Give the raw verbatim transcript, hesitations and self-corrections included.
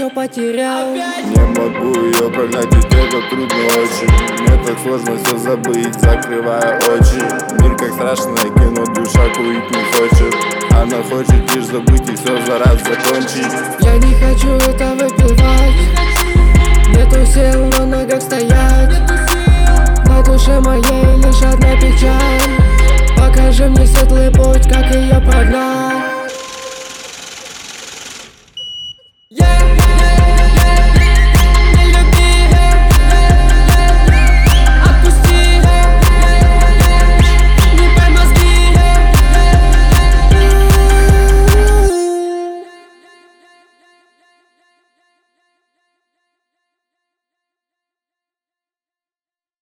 все потерял. Не могу ее прогнать, ведь это трудно очень. Мне так сложно все забыть, закрывая очи. Мир как страшное кино, душа курить не хочет. Она хочет лишь забыть и все за раз закончить. Я не хочу это выпивать, нету сил на ногах стоять. На душе моей лишь одна печаль. Покажи мне светлый путь, как ее прогнать. Yeah, yeah.